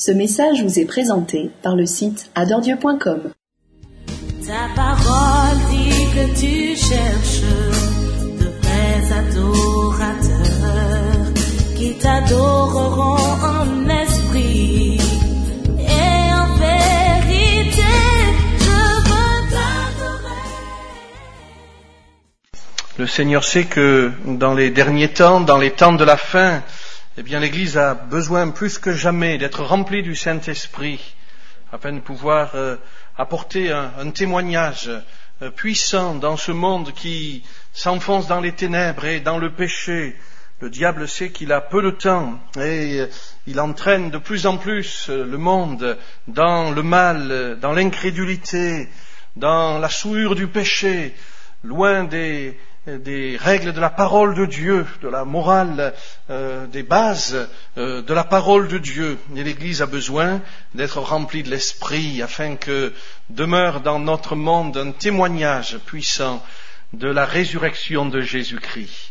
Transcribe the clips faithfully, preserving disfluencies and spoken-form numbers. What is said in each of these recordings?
Ce message vous est présenté par le site adore dieu point com. Ta parole dit que tu cherches de vrais adorateurs qui t'adoreront en esprit et en vérité. Je veux t'adorer. Le Seigneur sait que dans les derniers temps, dans les temps de la fin, eh bien, l'Église a besoin plus que jamais d'être remplie du Saint-Esprit afin de pouvoir euh, apporter un, un témoignage euh, puissant dans ce monde qui s'enfonce dans les ténèbres et dans le péché. Le diable sait qu'il a peu de temps et euh, il entraîne de plus en plus euh, le monde dans le mal, euh, dans l'incrédulité, dans la souillure du péché, loin des des règles de la parole de Dieu, de la morale, euh, des bases euh, de la parole de Dieu. Et l'Église a besoin d'être remplie de l'Esprit afin que demeure dans notre monde un témoignage puissant de la résurrection de Jésus-Christ.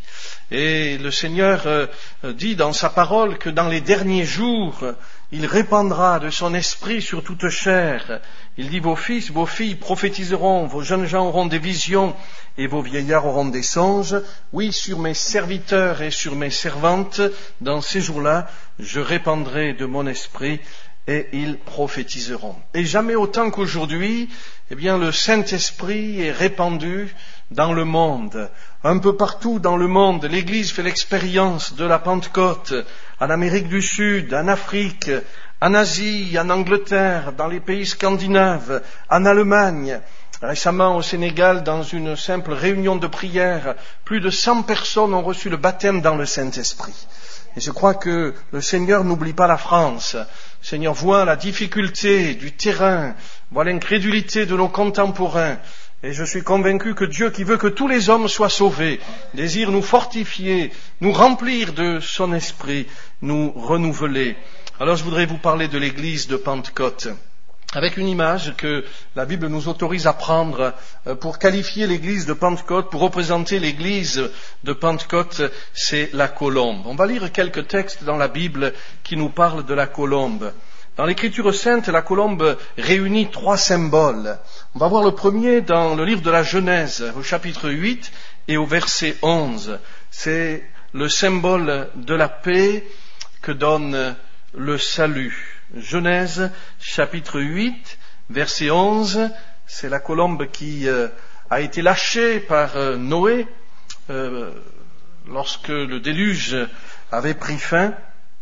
Et le Seigneur euh, dit dans sa parole que dans les derniers jours, il répandra de son esprit sur toute chair. Il dit, vos fils, vos filles prophétiseront, vos jeunes gens auront des visions et vos vieillards auront des songes. Oui, sur mes serviteurs et sur mes servantes, dans ces jours-là, je répandrai de mon esprit et ils prophétiseront. Et jamais autant qu'aujourd'hui, eh bien, le Saint-Esprit est répandu dans le monde. Un peu partout dans le monde, l'Église fait l'expérience de la Pentecôte, en Amérique du Sud, en Afrique, en Asie, en Angleterre, dans les pays scandinaves, en Allemagne. Récemment au Sénégal, dans une simple réunion de prière, plus de cent personnes ont reçu le baptême dans le Saint-Esprit. Et je crois que le Seigneur n'oublie pas la France. Le Seigneur voit la difficulté du terrain, voit l'incrédulité de nos contemporains. Et je suis convaincu que Dieu, qui veut que tous les hommes soient sauvés, désire nous fortifier, nous remplir de son esprit, nous renouveler. Alors je voudrais vous parler de l'église de Pentecôte, avec une image que la Bible nous autorise à prendre pour qualifier l'église de Pentecôte, pour représenter l'église de Pentecôte, c'est la colombe. On va lire quelques textes dans la Bible qui nous parlent de la colombe. Dans l'Écriture sainte, la colombe réunit trois symboles. On va voir le premier dans le livre de la Genèse, au chapitre huit et au verset onze. C'est le symbole de la paix que donne le salut. Genèse, chapitre huit, verset onze. C'est la colombe qui euh, a été lâchée par euh, Noé euh, lorsque le déluge avait pris fin.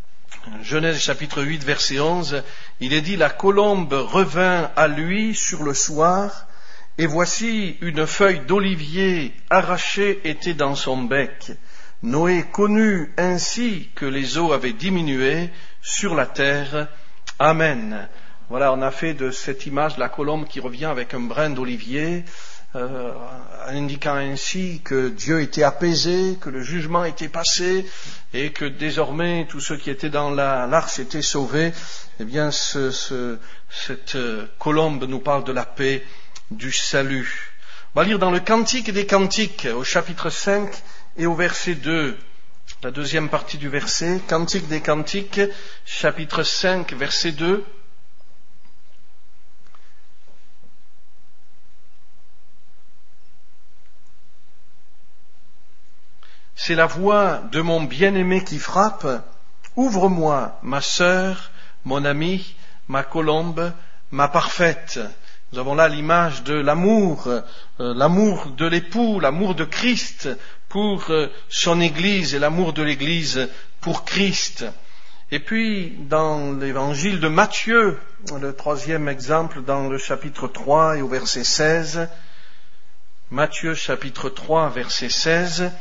Genèse chapitre huit, verset onze, il est dit, la colombe revint à lui sur le soir, et voici une feuille d'olivier arrachée était dans son bec. Noé connut ainsi que les eaux avaient diminué sur la terre. Amen. Voilà, on a fait de cette image la colombe qui revient avec un brin d'olivier, Euh, indiquant ainsi que Dieu était apaisé, que le jugement était passé et que désormais tous ceux qui étaient dans la, l'arche étaient sauvés. Eh bien, ce, ce, cette colombe nous parle de la paix, du salut. On va lire dans le Cantique des Cantiques, au chapitre cinq et au verset deux, la deuxième partie du verset. Cantique des Cantiques, chapitre cinq, verset deux. C'est la voix de mon bien-aimé qui frappe. Ouvre-moi, ma sœur, mon amie, ma colombe, ma parfaite. Nous avons là l'image de l'amour, euh, l'amour de l'époux, l'amour de Christ pour euh, son Église et l'amour de l'Église pour Christ. Et puis, dans l'évangile de Matthieu, le troisième exemple, dans le chapitre trois et au verset seize, Matthieu chapitre trois, verset seize,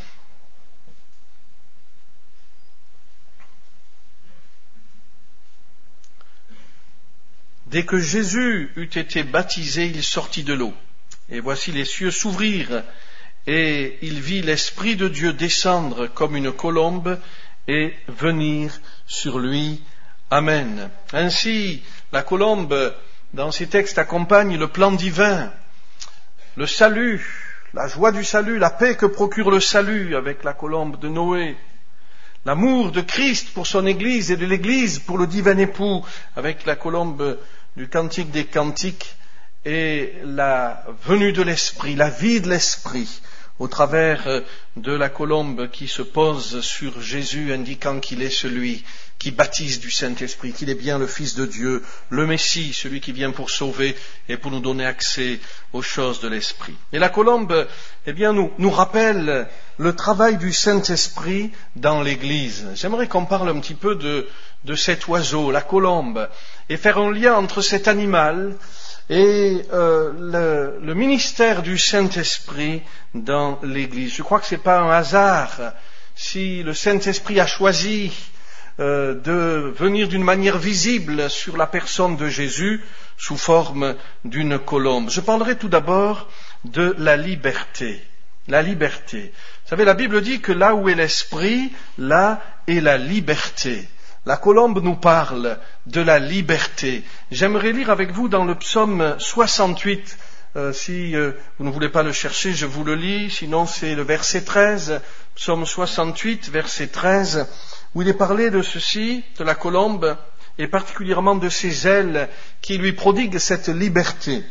dès que Jésus eut été baptisé, il sortit de l'eau. Et voici les cieux s'ouvrirent, et il vit l'Esprit de Dieu descendre comme une colombe et venir sur lui. Amen. Ainsi, la colombe, dans ces textes, accompagne le plan divin, le salut, la joie du salut, la paix que procure le salut avec la colombe de Noé, l'amour de Christ pour son Église et de l'Église pour le divin époux, avec la colombe du Cantique des Cantiques et la venue de l'Esprit, la vie de l'Esprit, au travers de la colombe qui se pose sur Jésus, indiquant qu'il est celui qui baptise du Saint-Esprit, qu'il est bien le Fils de Dieu, le Messie, celui qui vient pour sauver et pour nous donner accès aux choses de l'Esprit. Et la colombe, eh bien, nous, nous rappelle le travail du Saint-Esprit dans l'Église. J'aimerais qu'on parle un petit peu de, de cet oiseau, la colombe, et faire un lien entre cet animal et euh, le, le ministère du Saint-Esprit dans l'Église. Je crois que ce n'est pas un hasard si le Saint-Esprit a choisi euh, de venir d'une manière visible sur la personne de Jésus sous forme d'une colombe. Je parlerai tout d'abord de la liberté. La liberté. Vous savez, la Bible dit que là où est l'Esprit, là est la liberté. La colombe nous parle de la liberté. J'aimerais lire avec vous dans le psaume soixante-huit. Euh, si euh, vous ne voulez pas le chercher, je vous le lis. Sinon, c'est le verset treize. Psaume soixante-huit, verset treize, où il est parlé de ceci, de la colombe, et particulièrement de ses ailes qui lui prodiguent cette liberté.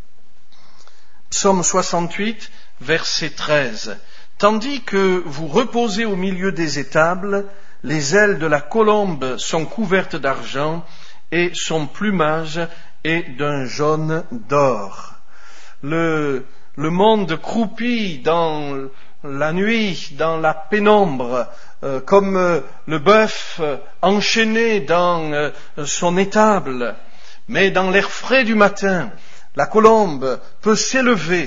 Psaume soixante-huit, verset treize. Tandis que vous reposez au milieu des étables, les ailes de la colombe sont couvertes d'argent et son plumage est d'un jaune d'or. Le, le monde croupit dans la nuit, dans la pénombre, euh, comme euh, le bœuf euh, enchaîné dans euh, son étable. Mais dans l'air frais du matin, la colombe peut s'élever,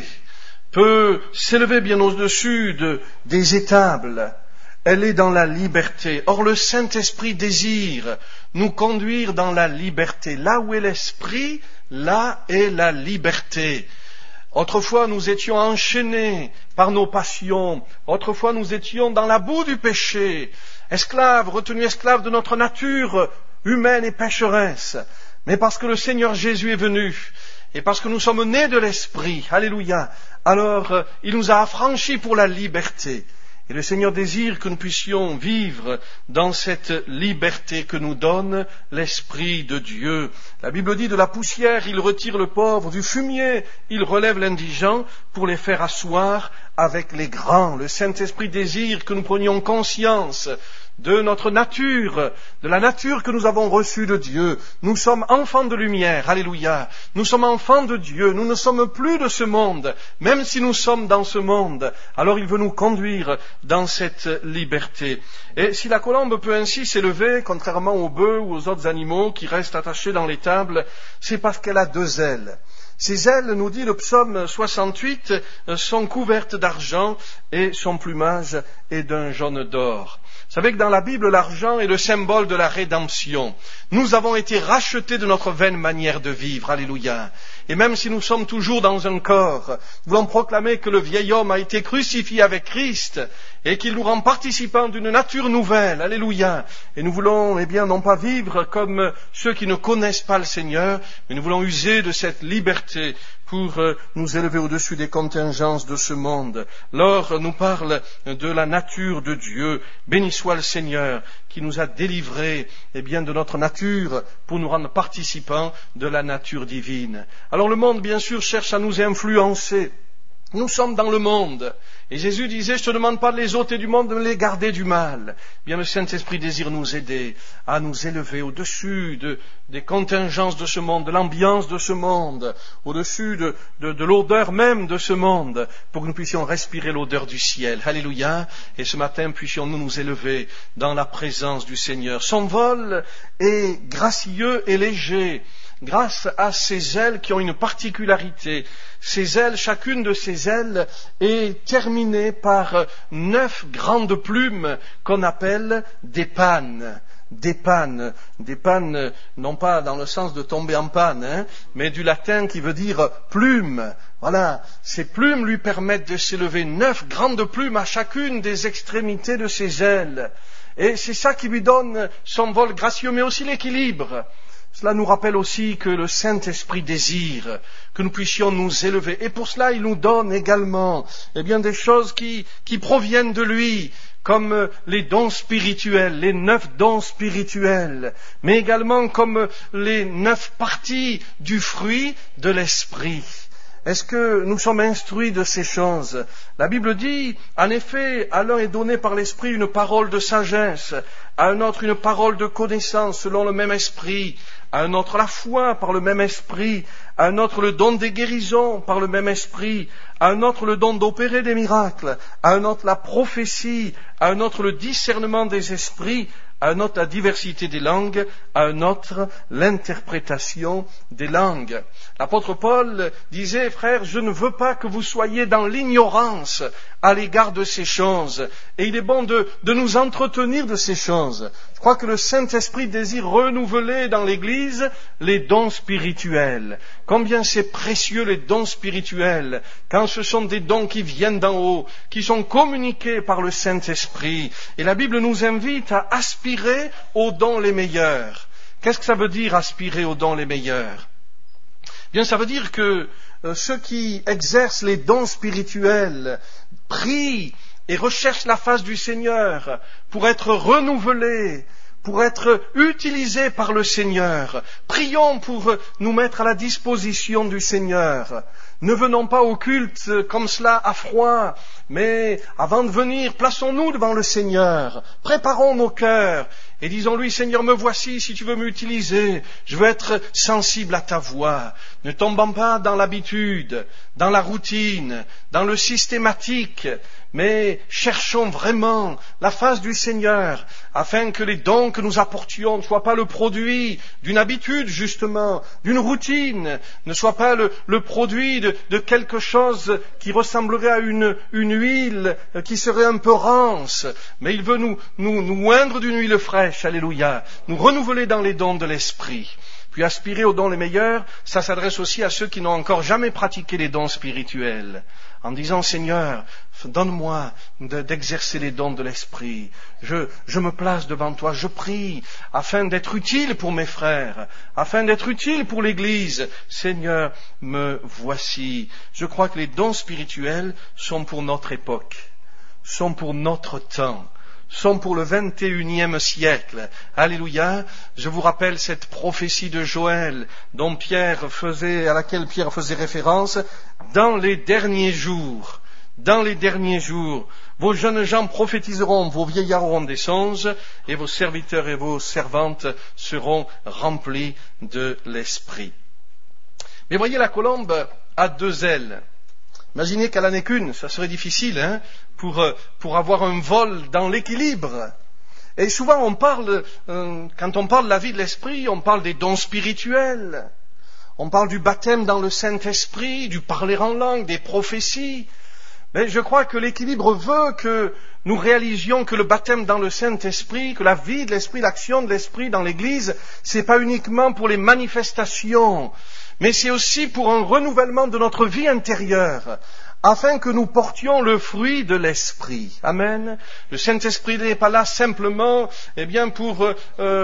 peut s'élever bien au-dessus de, des étables. Elle est dans la liberté. Or, le Saint-Esprit désire nous conduire dans la liberté. Là où est l'Esprit, là est la liberté. Autrefois, nous étions enchaînés par nos passions. Autrefois, nous étions dans la boue du péché, esclaves, retenus esclaves de notre nature humaine et pécheresse. Mais parce que le Seigneur Jésus est venu, et parce que nous sommes nés de l'Esprit, alléluia, alors il nous a affranchis pour la liberté. Et le Seigneur désire que nous puissions vivre dans cette liberté que nous donne l'Esprit de Dieu. La Bible dit, de la poussière, il retire le pauvre, du fumier, il relève l'indigent pour les faire asseoir avec les grands. Le Saint-Esprit désire que nous prenions conscience de notre nature, de la nature que nous avons reçue de Dieu. Nous sommes enfants de lumière, alléluia. Nous sommes enfants de Dieu, nous ne sommes plus de ce monde, même si nous sommes dans ce monde. Alors il veut nous conduire dans cette liberté. Et si la colombe peut ainsi s'élever, contrairement aux bœufs ou aux autres animaux qui restent attachés dans l'étable, c'est parce qu'elle a deux ailes. Ses ailes, nous dit le psaume soixante-huit, sont couvertes d'argent et son plumage est d'un jaune d'or. Vous savez que dans la Bible, l'argent est le symbole de la rédemption. Nous avons été rachetés de notre vaine manière de vivre, alléluia. Et même si nous sommes toujours dans un corps, nous voulons proclamer que le vieil homme a été crucifié avec Christ et qu'il nous rend participants d'une nature nouvelle, alléluia. Et nous voulons, eh bien, non pas vivre comme ceux qui ne connaissent pas le Seigneur, mais nous voulons user de cette liberté pour nous élever au-dessus des contingences de ce monde. L'or nous parle de la nature de Dieu. Béni soit le Seigneur qui nous a délivrés, eh bien, de notre nature pour nous rendre participants de la nature divine. Alors le monde, bien sûr, cherche à nous influencer. Nous sommes dans le monde. Et Jésus disait, je ne te demande pas de les ôter du monde, de les garder du mal. Bien, le Saint-Esprit désire nous aider à nous élever au-dessus de, des contingences de ce monde, de l'ambiance de ce monde, au-dessus de, de, de l'odeur même de ce monde, pour que nous puissions respirer l'odeur du ciel. Alléluia. Et ce matin, puissions-nous nous élever dans la présence du Seigneur. Son vol est gracieux et léger, grâce à ses ailes qui ont une particularité. Ces ailes, chacune de ces ailes est terminée par neuf grandes plumes qu'on appelle des pannes. Des pannes, des pannes, non pas dans le sens de tomber en panne, hein, mais du latin qui veut dire plume. Voilà, ces plumes lui permettent de s'élever, neuf grandes plumes à chacune des extrémités de ses ailes. Et c'est ça qui lui donne son vol gracieux, mais aussi l'équilibre. Cela nous rappelle aussi que le Saint-Esprit désire que nous puissions nous élever. Et pour cela, il nous donne également eh bien, des choses qui, qui proviennent de lui, comme les dons spirituels, les neuf dons spirituels, mais également comme les neuf parties du fruit de l'esprit. Est-ce que nous sommes instruits de ces choses? La Bible dit, en effet, à l'un est donné par l'Esprit une parole de sagesse, à un autre une parole de connaissance selon le même esprit, à un autre la foi par le même esprit, à un autre le don des guérisons par le même esprit, à un autre le don d'opérer des miracles, à un autre la prophétie, à un autre le discernement des esprits, à un autre la diversité des langues, à un autre l'interprétation des langues. L'apôtre Paul disait, frères, je ne veux pas que vous soyez dans l'ignorance à l'égard de ces choses. Et il est bon de, de nous entretenir de ces choses. Je crois que le Saint-Esprit désire renouveler dans l'Église les dons spirituels. Combien c'est précieux les dons spirituels, quand ce sont des dons qui viennent d'en haut, qui sont communiqués par le Saint-Esprit. Et la Bible nous invite à aspirer aux dons les meilleurs. Qu'est-ce que ça veut dire aspirer aux dons les meilleurs? Bien, ça veut dire que euh, ceux qui exercent les dons spirituels prient et recherchent la face du Seigneur pour être renouvelés, pour être utilisés par le Seigneur. Prions pour nous mettre à la disposition du Seigneur. Ne venons pas au culte comme cela à froid, mais avant de venir, plaçons-nous devant le Seigneur, préparons nos cœurs et disons-lui, Seigneur, me voici, si tu veux m'utiliser, je veux être sensible à ta voix. Ne tombons pas dans l'habitude, dans la routine, dans le systématique, mais cherchons vraiment la face du Seigneur, afin que les dons que nous apportions ne soient pas le produit d'une habitude, justement, d'une routine, ne soient pas le, le produit de, de quelque chose qui ressemblerait à une, une huile qui serait un peu rance, mais il veut nous, nous, nous oindre d'une huile fraîche, alléluia, nous renouveler dans les dons de l'Esprit. Puis aspirer aux dons les meilleurs, ça s'adresse aussi à ceux qui n'ont encore jamais pratiqué les dons spirituels, en disant, Seigneur, donne-moi d'exercer les dons de l'Esprit. Je, je me place devant toi, je prie, afin d'être utile pour mes frères, afin d'être utile pour l'Église. Seigneur, me voici. Je crois que les dons spirituels sont pour notre époque, sont pour notre temps, sont pour le vingt et unième siècle. Alléluia. Je vous rappelle cette prophétie de Joël dont Pierre faisait, à laquelle Pierre faisait référence. Dans les derniers jours, dans les derniers jours, vos jeunes gens prophétiseront, vos vieillards auront des songes, et vos serviteurs et vos servantes seront remplis de l'Esprit. Mais voyez, la colombe a deux ailes. Imaginez qu'elle n'en ait qu'une, ça serait difficile, hein, pour, pour avoir un vol dans l'équilibre. Et souvent on parle, euh, quand on parle de la vie de l'esprit, on parle des dons spirituels, on parle du baptême dans le Saint-Esprit, du parler en langue, des prophéties. Mais je crois que l'équilibre veut que nous réalisions que le baptême dans le Saint-Esprit, que la vie de l'Esprit, l'action de l'Esprit dans l'Église, c'est pas uniquement pour les manifestations, mais c'est aussi pour un renouvellement de notre vie intérieure, afin que nous portions le fruit de l'Esprit. Amen. Le Saint-Esprit n'est pas là simplement, eh bien, pour euh,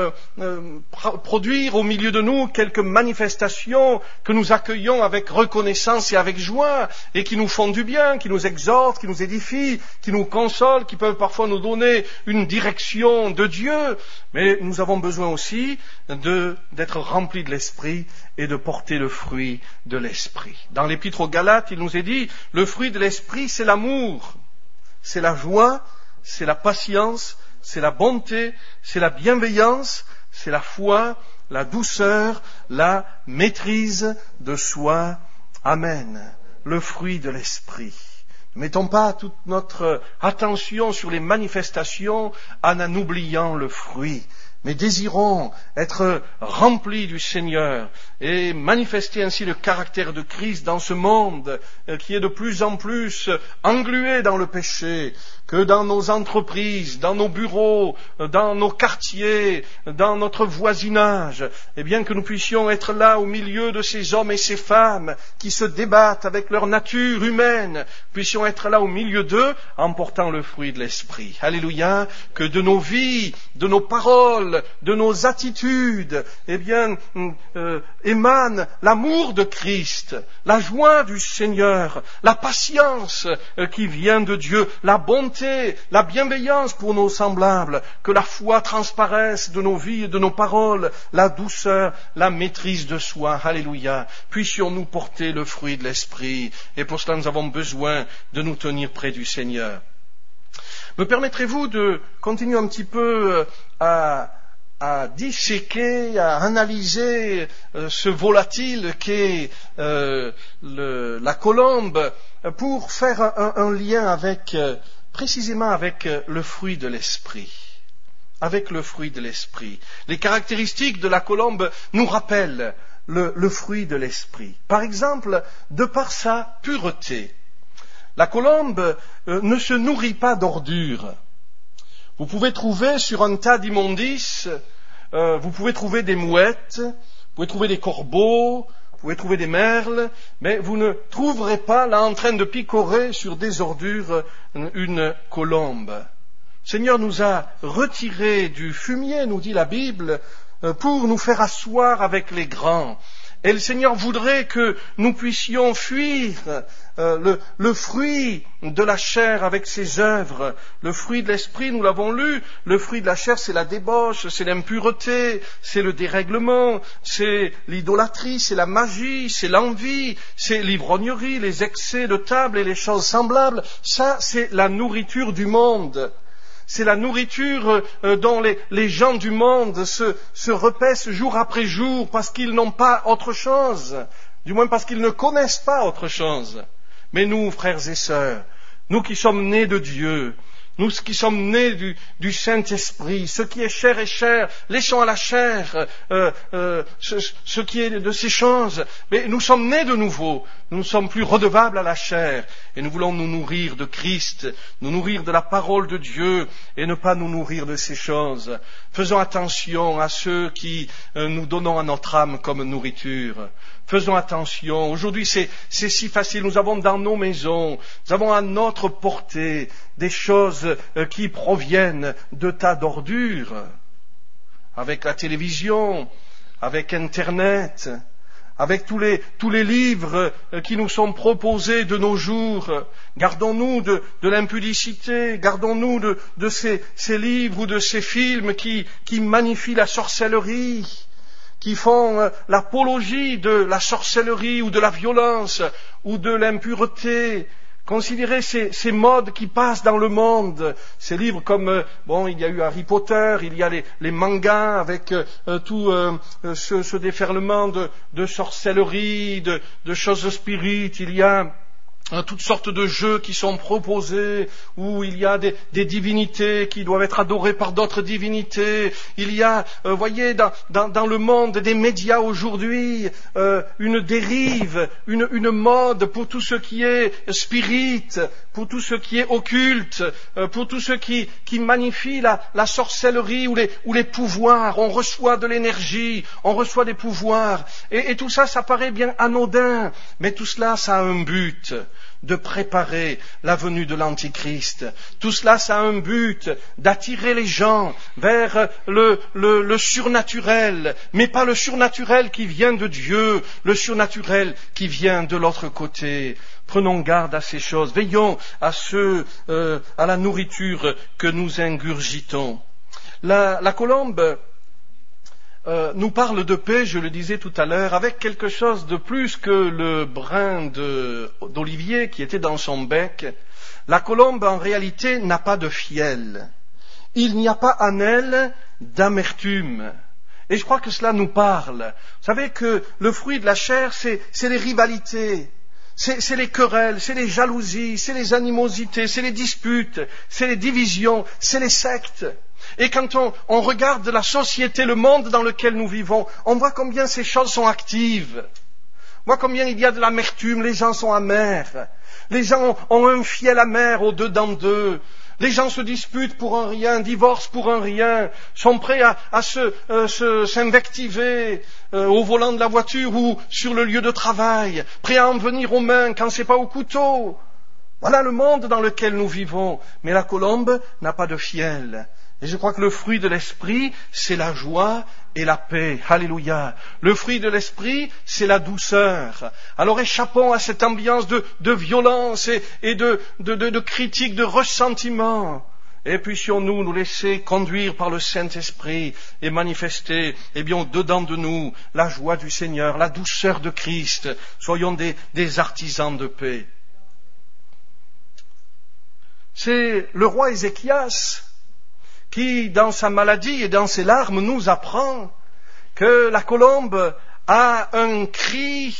euh, produire au milieu de nous quelques manifestations que nous accueillons avec reconnaissance et avec joie, et qui nous font du bien, qui nous exhortent, qui nous édifient, qui nous consolent, qui peuvent parfois nous donner une direction de Dieu. Mais nous avons besoin aussi de, d'être remplis de l'Esprit et de porter le fruit de l'Esprit. Dans l'Épître aux Galates, il nous est dit, le fruit de l'Esprit, c'est l'amour, c'est la joie, c'est la patience, c'est la bonté, c'est la bienveillance, c'est la foi, la douceur, la maîtrise de soi. Amen. Le fruit de l'Esprit. Ne mettons pas toute notre attention sur les manifestations en en oubliant le fruit. Mais désirons être remplis du Seigneur et manifester ainsi le caractère de Christ dans ce monde qui est de plus en plus englué dans le péché, que dans nos entreprises, dans nos bureaux, dans nos quartiers, dans notre voisinage, et bien que nous puissions être là au milieu de ces hommes et ces femmes qui se débattent avec leur nature humaine, puissions être là au milieu d'eux en portant le fruit de l'Esprit. Alléluia, que de nos vies, de nos paroles, de nos attitudes, eh bien, euh, émane l'amour de Christ, la joie du Seigneur, la patience euh, qui vient de Dieu, la bonté bonté, la bienveillance pour nos semblables, que la foi transparaisse de nos vies et de nos paroles, la douceur, la maîtrise de soi. Alléluia. Puissions-nous porter le fruit de l'Esprit. Et pour cela, nous avons besoin de nous tenir près du Seigneur. Me permettrez-vous de continuer un petit peu à, à disséquer, à analyser euh, ce volatile qu'est euh, le, la colombe, pour faire un, un lien avec, euh, précisément avec euh, le fruit de l'Esprit. Avec le fruit de l'Esprit. Les caractéristiques de la colombe nous rappellent le, le fruit de l'Esprit. Par exemple, de par sa pureté. La colombe euh, ne se nourrit pas d'ordures. Vous pouvez trouver sur un tas d'immondices, euh, vous pouvez trouver des mouettes, vous pouvez trouver des corbeaux, vous pouvez trouver des merles, mais vous ne trouverez pas là en train de picorer sur des ordures une colombe. Le Seigneur nous a retiré du fumier, nous dit la Bible, euh, pour nous faire asseoir avec les grands. Et le Seigneur voudrait que nous puissions fuir euh, le, le fruit de la chair avec ses œuvres. Le fruit de l'esprit, nous l'avons lu, le fruit de la chair, c'est la débauche, c'est l'impureté, c'est le dérèglement, c'est l'idolâtrie, c'est la magie, c'est l'envie, c'est l'ivrognerie, les excès de table et les choses semblables. Ça, c'est la nourriture du monde. C'est la nourriture dont les, les gens du monde se, se repaissent jour après jour parce qu'ils n'ont pas autre chose, du moins parce qu'ils ne connaissent pas autre chose. Mais nous, frères et sœurs, nous qui sommes nés de Dieu, nous qui sommes nés du, du Saint-Esprit, ce qui est chair est chair, laissons à la chair euh, euh, ce, ce qui est de ces choses. Mais nous sommes nés de nouveau, nous ne sommes plus redevables à la chair, et nous voulons nous nourrir de Christ, nous nourrir de la parole de Dieu, et ne pas nous nourrir de ces choses. Faisons attention à ceux qui euh, nous donnons à notre âme comme nourriture. Faisons attention. Aujourd'hui, c'est, c'est si facile. Nous avons dans nos maisons, nous avons à notre portée des choses euh, qui proviennent de tas d'ordures. Avec la télévision, avec Internet, avec tous les, tous les livres euh, qui nous sont proposés de nos jours. Gardons-nous de, de l'impudicité, gardons-nous de, de ces, ces livres ou de ces films qui, qui magnifient la sorcellerie, qui font euh, l'apologie de la sorcellerie ou de la violence ou de l'impureté. Considérez ces, ces modes qui passent dans le monde, ces livres comme, euh, bon, il y a eu Harry Potter, il y a les, les mangas avec euh, tout euh, ce, ce déferlement de, de sorcellerie, de, de choses spirites, il y a toutes sortes de jeux qui sont proposés, où il y a des, des divinités qui doivent être adorées par d'autres divinités. Il y a, euh, voyez, dans, dans, dans le monde des médias aujourd'hui, euh, une dérive, une, une mode pour tout ce qui est spirit, pour tout ce qui est occulte, euh, pour tout ce qui, qui magnifie la, la sorcellerie ou les, ou les pouvoirs. On reçoit de l'énergie, on reçoit des pouvoirs. Et, et tout ça, ça paraît bien anodin, mais tout cela, ça a un but. De préparer la venue de l'Antichrist. Tout cela, ça a un but d'attirer les gens vers le, le, le surnaturel, mais pas le surnaturel qui vient de Dieu, le surnaturel qui vient de l'autre côté. Prenons garde à ces choses, veillons à ce, euh, à la nourriture que nous ingurgitons. La, la colombe Euh, nous parle de paix, je le disais tout à l'heure, avec quelque chose de plus que le brin de, d'olivier qui était dans son bec. La colombe, en réalité, n'a pas de fiel. Il n'y a pas en elle d'amertume. Et je crois que cela nous parle. Vous savez que le fruit de la chair, c'est, c'est les rivalités. C'est, c'est les querelles, c'est les jalousies, c'est les animosités, c'est les disputes, c'est les divisions, c'est les sectes. Et quand on, on regarde la société, le monde dans lequel nous vivons, on voit combien ces choses sont actives. On voit combien il y a de l'amertume, les gens sont amers. Les gens ont un fiel amer au-dedans d'eux. Les gens se disputent pour un rien, divorcent pour un rien, sont prêts à, à se, euh, se, s'invectiver euh, au volant de la voiture ou sur le lieu de travail, prêts à en venir aux mains quand c'est pas au couteau. Voilà le monde dans lequel nous vivons. Mais la colombe n'a pas de fiel. Et je crois que le fruit de l'esprit, c'est la joie et la paix. Alléluia. Le fruit de l'esprit, c'est la douceur. Alors échappons à cette ambiance de, de violence et, et de, de, de, de critique, de ressentiment. Et puissions-nous nous laisser conduire par le Saint-Esprit et manifester, eh bien, au-dedans de nous, la joie du Seigneur, la douceur de Christ. Soyons des, des artisans de paix. C'est le roi Ézéchias qui, dans sa maladie et dans ses larmes, nous apprend que la colombe a un cri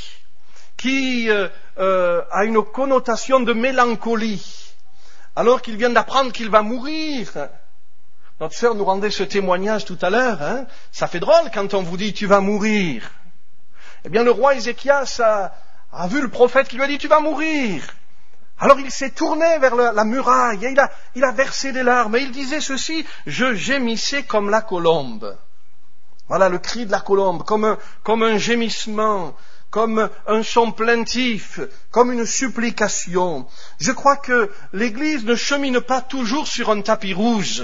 qui euh, euh, a une connotation de mélancolie, alors qu'il vient d'apprendre qu'il va mourir. Notre sœur nous rendait ce témoignage tout à l'heure. Hein. Ça fait drôle quand on vous dit « tu vas mourir ». Eh bien, le roi Ézéchias a, a vu le prophète qui lui a dit « tu vas mourir ». Alors il s'est tourné vers la, la muraille et il a, il a versé des larmes. Et il disait ceci, « Je gémissais comme la colombe ». Voilà le cri de la colombe, comme un, comme un gémissement, comme un son plaintif, comme une supplication. Je crois que l'Église ne chemine pas toujours sur un tapis rouge.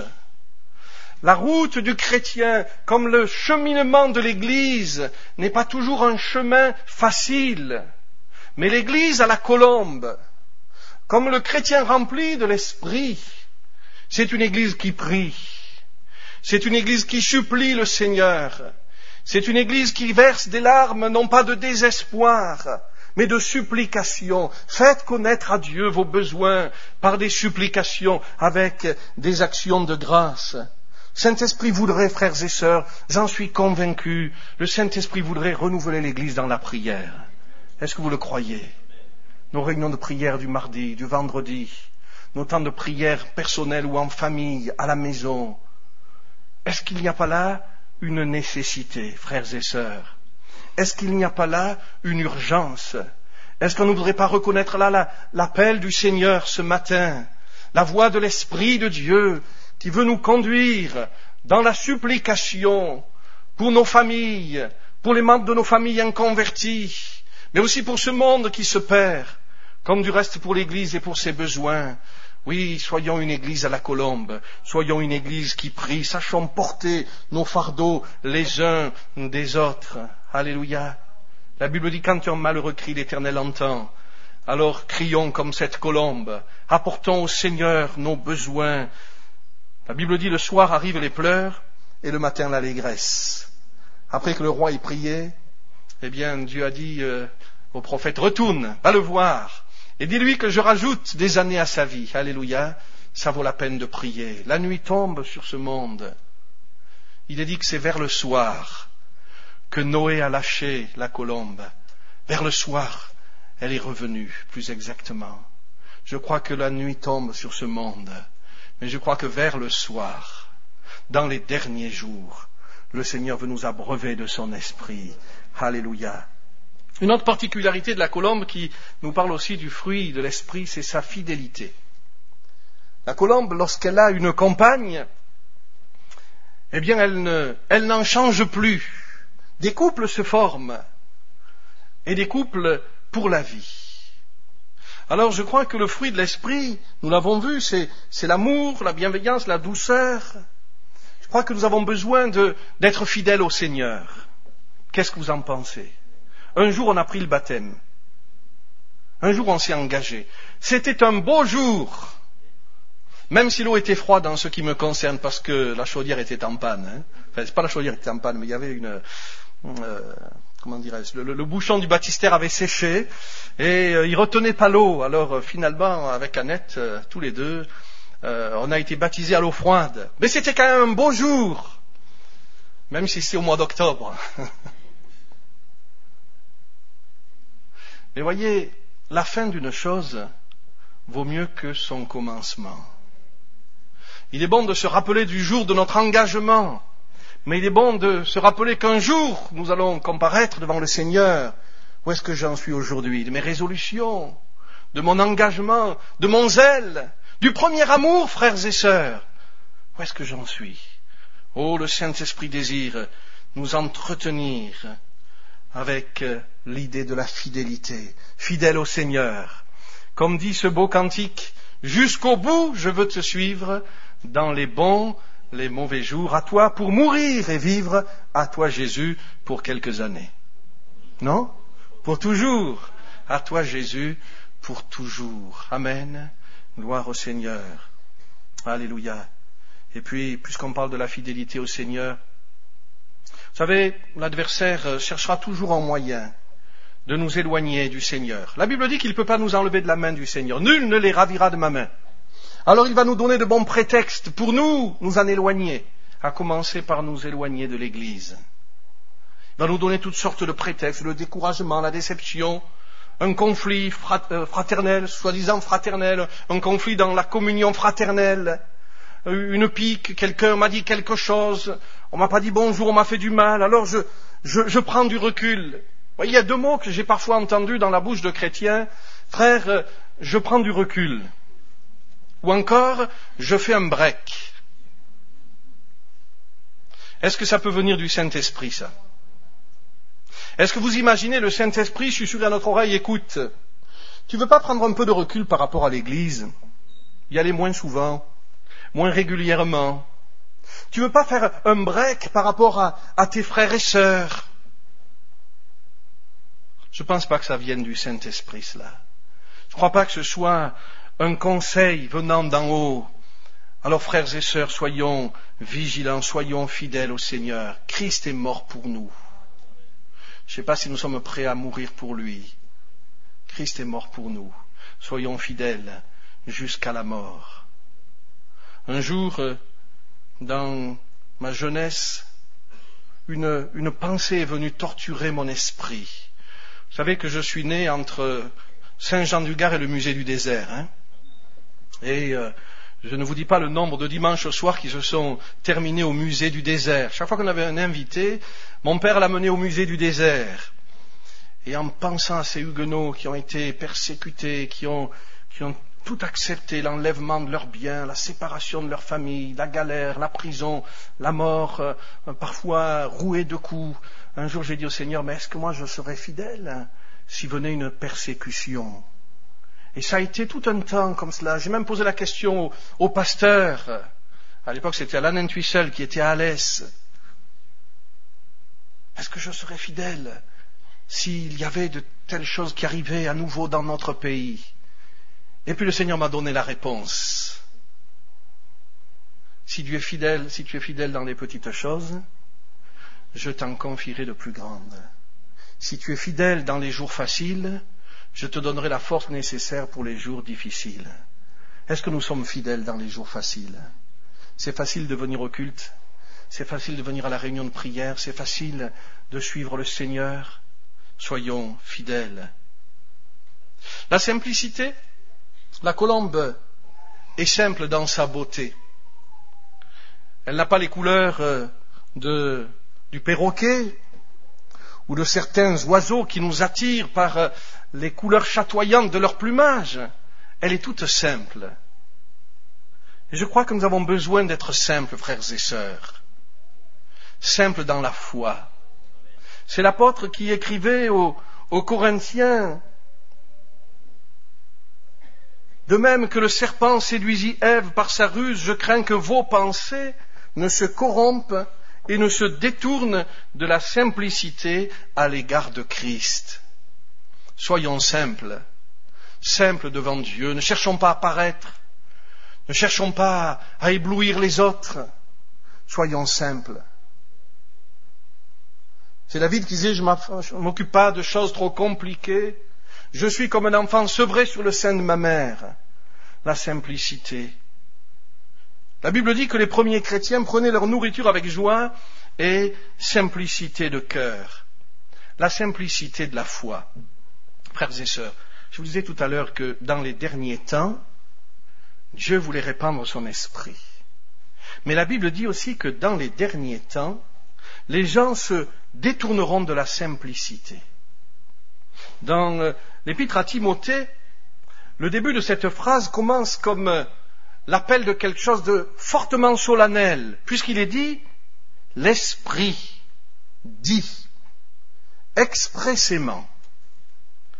La route du chrétien, comme le cheminement de l'Église, n'est pas toujours un chemin facile. Mais l'Église à la colombe, comme le chrétien rempli de l'Esprit, c'est une Église qui prie. C'est une Église qui supplie le Seigneur. C'est une Église qui verse des larmes, non pas de désespoir, mais de supplication. Faites connaître à Dieu vos besoins par des supplications avec des actions de grâce. Saint-Esprit voudrait, frères et sœurs, j'en suis convaincu, le Saint-Esprit voudrait renouveler l'Église dans la prière. Est-ce que vous le croyez ? Nos réunions de prière du mardi, du vendredi, nos temps de prière personnels ou en famille, à la maison. Est-ce qu'il n'y a pas là une nécessité, frères et sœurs? Est-ce qu'il n'y a pas là une urgence? Est-ce qu'on ne voudrait pas reconnaître là la, l'appel du Seigneur ce matin, la voix de l'Esprit de Dieu qui veut nous conduire dans la supplication pour nos familles, pour les membres de nos familles inconvertis, mais aussi pour ce monde qui se perd, comme du reste pour l'Église et pour ses besoins. Oui, soyons une Église à la colombe, soyons une Église qui prie, sachons porter nos fardeaux les uns des autres. Alléluia. La Bible dit, quand un malheureux crie, l'Éternel entend. Alors crions comme cette colombe, apportons au Seigneur nos besoins. La Bible dit, le soir arrivent les pleurs et le matin l'allégresse. Après que le roi ait prié, eh bien, Dieu a dit euh, au prophète, retourne, va le voir, et dis-lui que je rajoute des années à sa vie. Alléluia, ça vaut la peine de prier. La nuit tombe sur ce monde. Il est dit que c'est vers le soir que Noé a lâché la colombe. Vers le soir, elle est revenue, plus exactement. Je crois que la nuit tombe sur ce monde, mais je crois que vers le soir, dans les derniers jours, le Seigneur veut nous abreuver de son esprit. Alléluia. Une autre particularité de la colombe qui nous parle aussi du fruit de l'esprit, c'est sa fidélité. La colombe, lorsqu'elle a une compagne, eh bien, elle ne, elle n'en change plus. Des couples se forment, et des couples pour la vie. Alors, je crois que le fruit de l'esprit, nous l'avons vu, c'est, c'est l'amour, la bienveillance, la douceur. Je crois que nous avons besoin de, d'être fidèles au Seigneur. Qu'est-ce que vous en pensez? Un jour, on a pris le baptême. Un jour, on s'est engagé. C'était un beau jour. Même si l'eau était froide en ce qui me concerne, parce que la chaudière était en panne. Hein. Enfin, c'est pas la chaudière qui était en panne, mais il y avait une... Euh, comment dirais-je, le, le, le bouchon du baptistère avait séché et euh, il retenait pas l'eau. Alors euh, finalement, avec Annette, euh, tous les deux, euh, on a été baptisés à l'eau froide. Mais c'était quand même un beau jour, même si c'est au mois d'octobre. Mais voyez, la fin d'une chose vaut mieux que son commencement. Il est bon de se rappeler du jour de notre engagement, mais il est bon de se rappeler qu'un jour, nous allons comparaître devant le Seigneur. Où est-ce que j'en suis aujourd'hui? De mes résolutions, de mon engagement, de mon zèle, du premier amour, frères et sœurs. Où est-ce que j'en suis? Oh, le Saint-Esprit désire nous entretenir avec l'idée de la fidélité, fidèle au Seigneur. Comme dit ce beau cantique, jusqu'au bout, je veux te suivre dans les bons les mauvais jours, à toi pour mourir et vivre, à toi Jésus pour quelques années. Non? Pour toujours. À toi Jésus pour toujours. Amen. Gloire au Seigneur. Alléluia. Et puis, puisqu'on parle de la fidélité au Seigneur, vous savez, l'adversaire cherchera toujours un moyen de nous éloigner du Seigneur. La Bible dit qu'il ne peut pas nous enlever de la main du Seigneur. Nul ne les ravira de ma main. Alors il va nous donner de bons prétextes pour nous, nous en éloigner, à commencer par nous éloigner de l'Église. Il va nous donner toutes sortes de prétextes, le découragement, la déception, un conflit fraternel, soi-disant fraternel, un conflit dans la communion fraternelle, une pique, quelqu'un m'a dit quelque chose, on m'a pas dit bonjour, on m'a fait du mal, alors je, je, je prends du recul. Il y a deux mots que j'ai parfois entendus dans la bouche de chrétiens, frère, je prends du recul. Ou encore, je fais un break. Est-ce que ça peut venir du Saint-Esprit, ça? Est-ce que vous imaginez le Saint-Esprit susurrer à notre oreille, écoute, tu veux pas prendre un peu de recul par rapport à l'Église? Y aller moins souvent, moins régulièrement. Tu veux pas faire un break par rapport à, à tes frères et sœurs? Je ne pense pas que ça vienne du Saint-Esprit, cela. Je ne crois pas que ce soit un conseil venant d'en haut. Alors, frères et sœurs, soyons vigilants, soyons fidèles au Seigneur. Christ est mort pour nous. Je ne sais pas si nous sommes prêts à mourir pour lui. Christ est mort pour nous. Soyons fidèles jusqu'à la mort. Un jour, dans ma jeunesse, une, une pensée est venue torturer mon esprit. Vous savez que je suis né entre Saint-Jean-du-Gard et le musée du désert. Hein, et euh, je ne vous dis pas le nombre de dimanches au soir qui se sont terminés au musée du désert. Chaque fois qu'on avait un invité, mon père l'a mené au musée du désert. Et en pensant à ces huguenots qui ont été persécutés, qui ont, qui ont tout accepté, l'enlèvement de leurs biens, la séparation de leur famille, la galère, la prison, la mort, euh, parfois rouée de coups. Un jour j'ai dit au Seigneur, mais est-ce que moi je serais fidèle hein, si venait une persécution? Et ça a été tout un temps comme cela. J'ai même posé la question au, au pasteur. À l'époque c'était Alain Entwistle qui était à Alès. Est-ce que je serais fidèle s'il y avait de telles choses qui arrivaient à nouveau dans notre pays? Et puis le Seigneur m'a donné la réponse. Si tu es fidèle, si tu es fidèle dans les petites choses, je t'en confierai de plus grandes. Si tu es fidèle dans les jours faciles, je te donnerai la force nécessaire pour les jours difficiles. Est-ce que nous sommes fidèles dans les jours faciles? C'est facile de venir au culte, c'est facile de venir à la réunion de prière, c'est facile de suivre le Seigneur. Soyons fidèles. La simplicité, la colombe est simple dans sa beauté. Elle n'a pas les couleurs de du perroquet ou de certains oiseaux qui nous attirent par les couleurs chatoyantes de leur plumage. Elle est toute simple. Et je crois que nous avons besoin d'être simples, frères et sœurs. Simples dans la foi. C'est l'apôtre qui écrivait aux, aux Corinthiens. De même que le serpent séduisit Ève par sa ruse, je crains que vos pensées ne se corrompent et ne se détourne de la simplicité à l'égard de Christ. Soyons simples, simples devant Dieu. Ne cherchons pas à paraître, ne cherchons pas à éblouir les autres. Soyons simples. C'est David qui disait, je ne m'occupe pas de choses trop compliquées. Je suis comme un enfant sevré sur le sein de ma mère. La simplicité. La Bible dit que les premiers chrétiens prenaient leur nourriture avec joie et simplicité de cœur. La simplicité de la foi. Frères et sœurs, je vous disais tout à l'heure que dans les derniers temps, Dieu voulait répandre son esprit. Mais la Bible dit aussi que dans les derniers temps, les gens se détourneront de la simplicité. Dans l'épître à Timothée, le début de cette phrase commence comme l'appel de quelque chose de fortement solennel, puisqu'il est dit « l'Esprit dit expressément ».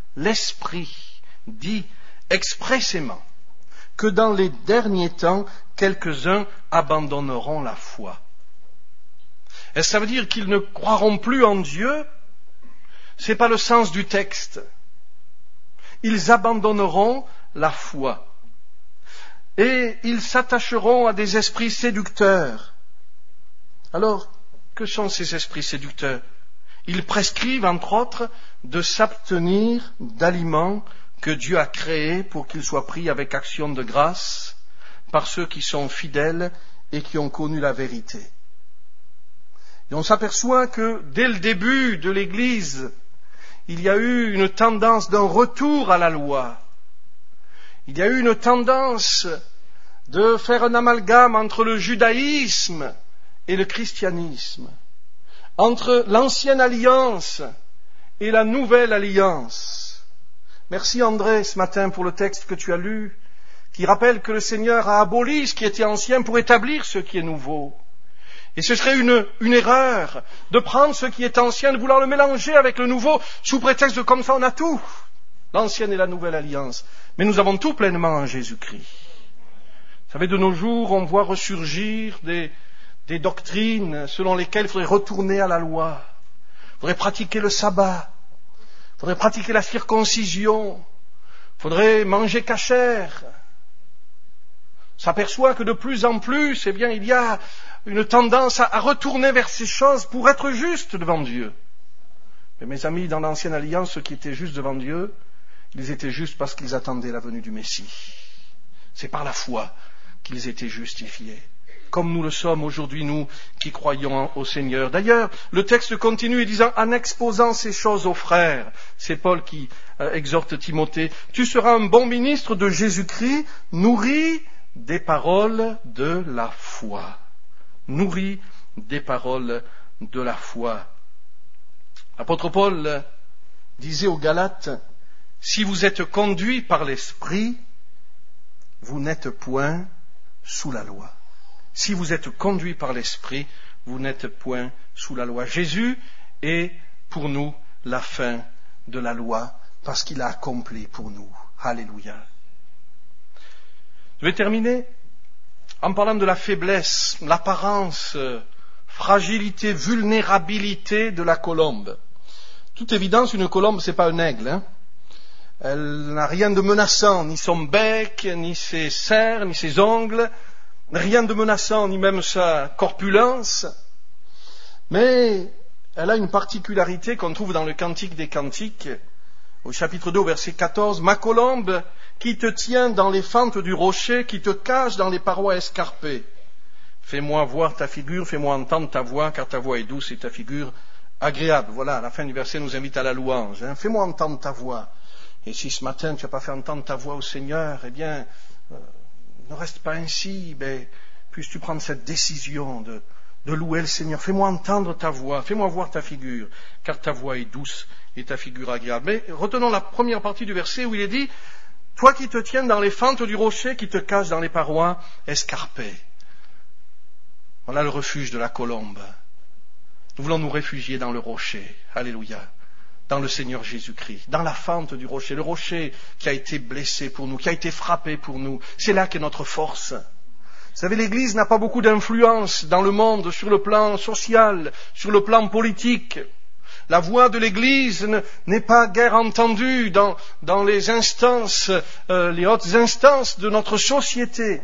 L'Esprit dit expressément que dans les derniers temps, quelques-uns abandonneront la foi. Est-ce que ça veut dire qu'ils ne croiront plus en Dieu? C'est pas le sens du texte. Ils abandonneront la foi. Et ils s'attacheront à des esprits séducteurs. Alors, que sont ces esprits séducteurs? Ils prescrivent, entre autres, de s'abstenir d'aliments que Dieu a créés pour qu'ils soient pris avec action de grâce par ceux qui sont fidèles et qui ont connu la vérité. Et on s'aperçoit que dès le début de l'Église, il y a eu une tendance d'un retour à la loi. Il y a eu une tendance de faire un amalgame entre le judaïsme et le christianisme, entre l'ancienne alliance et la nouvelle alliance. Merci André ce matin pour le texte que tu as lu, qui rappelle que le Seigneur a aboli ce qui était ancien pour établir ce qui est nouveau. Et ce serait une, une erreur de prendre ce qui est ancien, de vouloir le mélanger avec le nouveau, sous prétexte de comme ça on a tout, l'ancienne et la nouvelle alliance. Mais nous avons tout pleinement en Jésus-Christ. Vous savez, de nos jours, on voit ressurgir des, des doctrines selon lesquelles il faudrait retourner à la loi, il faudrait pratiquer le sabbat, il faudrait pratiquer la circoncision, il faudrait manger cachère. On s'aperçoit que de plus en plus, eh bien, il y a une tendance à, à retourner vers ces choses pour être juste devant Dieu. Mais mes amis, dans l'ancienne alliance, ceux qui étaient justes devant Dieu, ils étaient justes parce qu'ils attendaient la venue du Messie. C'est par la foi qu'ils étaient justifiés. Comme nous le sommes aujourd'hui, nous qui croyons au Seigneur. D'ailleurs, le texte continue en disant, en exposant ces choses aux frères, c'est Paul qui euh, exhorte Timothée, tu seras un bon ministre de Jésus-Christ, nourri des paroles de la foi. Nourri des paroles de la foi. L'apôtre Paul disait aux Galates, si vous êtes conduits par l'Esprit, vous n'êtes point sous la loi. Si vous êtes conduits par l'Esprit, vous n'êtes point sous la loi. Jésus est pour nous la fin de la loi, parce qu'il a accompli pour nous. Alléluia. Je vais terminer en parlant de la faiblesse, l'apparence, fragilité, vulnérabilité de la colombe. Toute évidence, une colombe, c'est pas un aigle, hein. Elle n'a rien de menaçant, ni son bec, ni ses serres, ni ses ongles, rien de menaçant, ni même sa corpulence. Mais elle a une particularité qu'on trouve dans le Cantique des Cantiques, au chapitre deux, au verset quatorze. Ma colombe, qui te tient dans les fentes du rocher, qui te cache dans les parois escarpées. Fais-moi voir ta figure, fais-moi entendre ta voix, car ta voix est douce et ta figure agréable. Voilà, la fin du verset nous invite à la louange. Hein. Fais-moi entendre ta voix. Et si ce matin tu n'as pas fait entendre ta voix au Seigneur, eh bien, euh, ne reste pas ainsi, mais puisses-tu prendre cette décision de, de louer le Seigneur. Fais-moi entendre ta voix, fais-moi voir ta figure, car ta voix est douce et ta figure agréable. Mais retenons la première partie du verset où il est dit, toi qui te tiens dans les fentes du rocher, qui te caches dans les parois escarpées. Voilà le refuge de la colombe. Nous voulons nous réfugier dans le rocher. Alléluia. Dans le Seigneur Jésus-Christ, dans la fente du rocher, le rocher qui a été blessé pour nous, qui a été frappé pour nous. C'est là qu'est notre force. Vous savez, l'Église n'a pas beaucoup d'influence dans le monde sur le plan social, sur le plan politique. La voix de l'Église n'est pas guère entendue dans, dans les instances, euh, les hautes instances de notre société.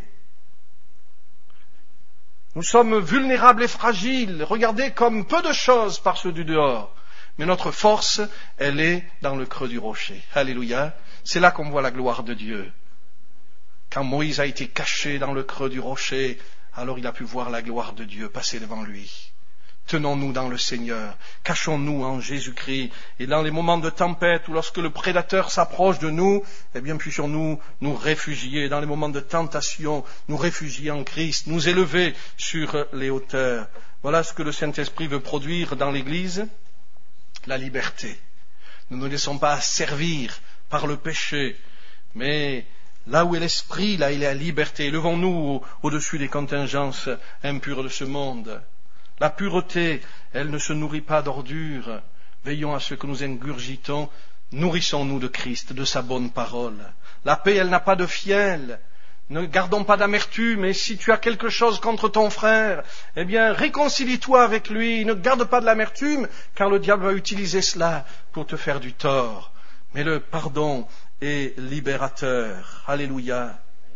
Nous sommes vulnérables et fragiles, regardés comme peu de choses par ceux du dehors. Mais notre force, elle est dans le creux du rocher. Alléluia. C'est là qu'on voit la gloire de Dieu. Quand Moïse a été caché dans le creux du rocher, alors il a pu voir la gloire de Dieu passer devant lui. Tenons-nous dans le Seigneur, cachons-nous en Jésus-Christ, et dans les moments de tempête ou lorsque le prédateur s'approche de nous, eh bien puissions-nous nous réfugier, dans les moments de tentation, nous réfugier en Christ, nous élever sur les hauteurs. Voilà ce que le Saint-Esprit veut produire dans l'Église, la liberté. Nous ne nous laissons pas asservir par le péché, mais là où est l'Esprit, là il est la liberté. Levons-nous au-dessus des contingences impures de ce monde. La pureté, elle ne se nourrit pas d'ordures. Veillons à ce que nous ingurgitons. Nourrissons-nous de Christ, de sa bonne parole. La paix, elle n'a pas de fiel. Ne gardons pas d'amertume, et si tu as quelque chose contre ton frère, eh bien, réconcilie-toi avec lui, ne garde pas de l'amertume, car le diable va utiliser cela pour te faire du tort. Mais le pardon est libérateur. Alléluia.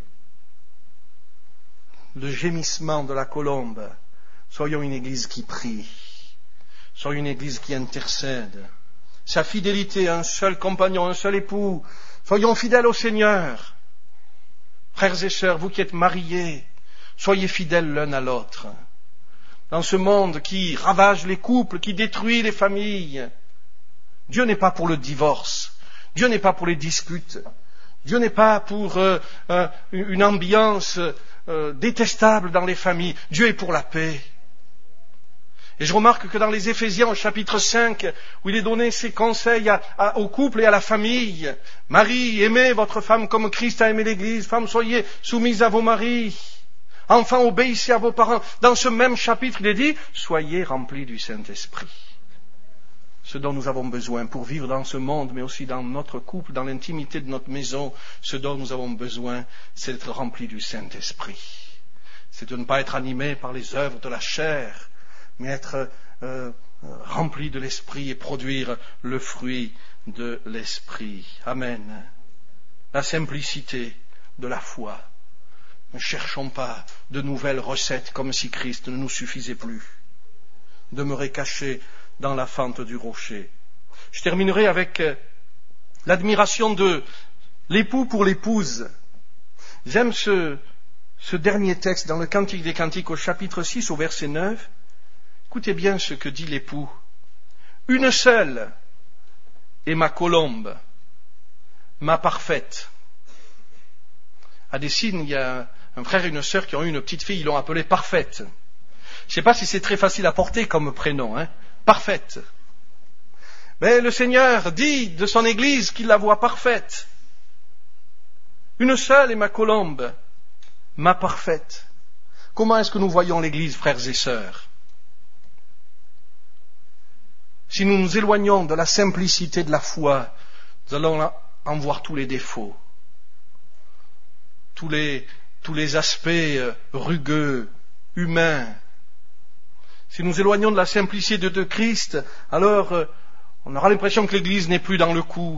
Le gémissement de la colombe. Soyons une église qui prie. Soyons une église qui intercède. Sa fidélité à un seul compagnon, un seul époux. Soyons fidèles au Seigneur. Frères et sœurs, vous qui êtes mariés, soyez fidèles l'un à l'autre. Dans ce monde qui ravage les couples, qui détruit les familles, Dieu n'est pas pour le divorce. Dieu n'est pas pour les disputes. Dieu n'est pas pour euh, euh, une ambiance euh, détestable dans les familles. Dieu est pour la paix. Et je remarque que dans les Éphésiens, au chapitre cinq, où il est donné ses conseils à, à, au couple et à la famille, Marie, aimez votre femme comme Christ a aimé l'Église, femmes, soyez soumises à vos maris, enfants, obéissez à vos parents. Dans ce même chapitre, il est dit, soyez remplis du Saint-Esprit. Ce dont nous avons besoin pour vivre dans ce monde, mais aussi dans notre couple, dans l'intimité de notre maison, ce dont nous avons besoin, c'est d'être remplis du Saint-Esprit. C'est de ne pas être animés par les œuvres de la chair, mais être euh, rempli de l'Esprit et produire le fruit de l'Esprit. Amen. La simplicité de la foi. Ne cherchons pas de nouvelles recettes comme si Christ ne nous suffisait plus. Demeurez cachés dans la fente du rocher. Je terminerai avec euh, l'admiration de l'époux pour l'épouse. J'aime ce, ce dernier texte dans le Cantique des Cantiques au chapitre six au verset neuf. Écoutez bien ce que dit l'époux. Une seule est ma colombe, ma parfaite. À Dessines, il y a un frère et une sœur qui ont eu une petite fille, ils l'ont appelée parfaite. Je ne sais pas si c'est très facile à porter comme prénom, hein. Parfaite. Mais le Seigneur dit de son Église qu'il la voit parfaite. Une seule est ma colombe, ma parfaite. Comment est-ce que nous voyons l'Église, frères et sœurs? Si nous nous éloignons de la simplicité de la foi, nous allons en voir tous les défauts, tous les, tous les aspects rugueux, humains. Si nous nous éloignons de la simplicité de Christ, alors on aura l'impression que l'Église n'est plus dans le coup.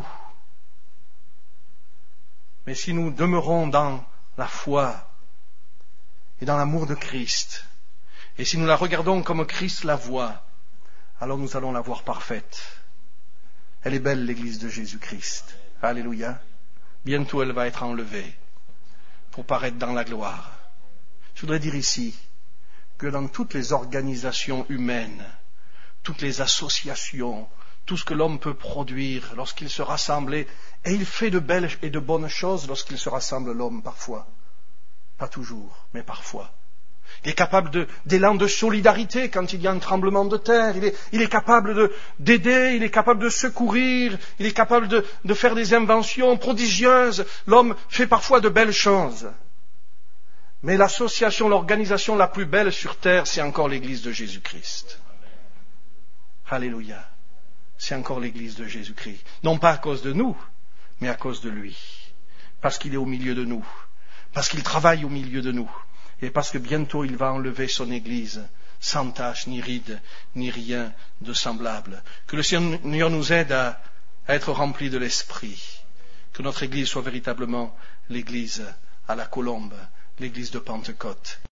Mais si nous demeurons dans la foi et dans l'amour de Christ, et si nous la regardons comme Christ la voit, alors nous allons la voir parfaite. Elle est belle, l'Église de Jésus-Christ. Alléluia. Bientôt, elle va être enlevée pour paraître dans la gloire. Je voudrais dire ici que dans toutes les organisations humaines, toutes les associations, tout ce que l'homme peut produire lorsqu'il se rassemble, et il fait de belles et de bonnes choses lorsqu'il se rassemble, l'homme, parfois. Pas toujours, mais parfois. Il est capable de, d'élan de solidarité quand il y a un tremblement de terre. Il est, il est capable de, d'aider, il est capable de secourir, il est capable de, de faire des inventions prodigieuses. L'homme fait parfois de belles choses. Mais l'association, l'organisation la plus belle sur terre, c'est encore l'Église de Jésus-Christ. Alléluia. C'est encore l'Église de Jésus-Christ. Non pas à cause de nous, mais à cause de lui. Parce qu'il est au milieu de nous. Parce qu'il travaille au milieu de nous. Et parce que bientôt il va enlever son Église, sans tache, ni ride, ni rien de semblable. Que le Seigneur nous aide à, à être remplis de l'Esprit. Que notre Église soit véritablement l'Église à la colombe, l'Église de Pentecôte.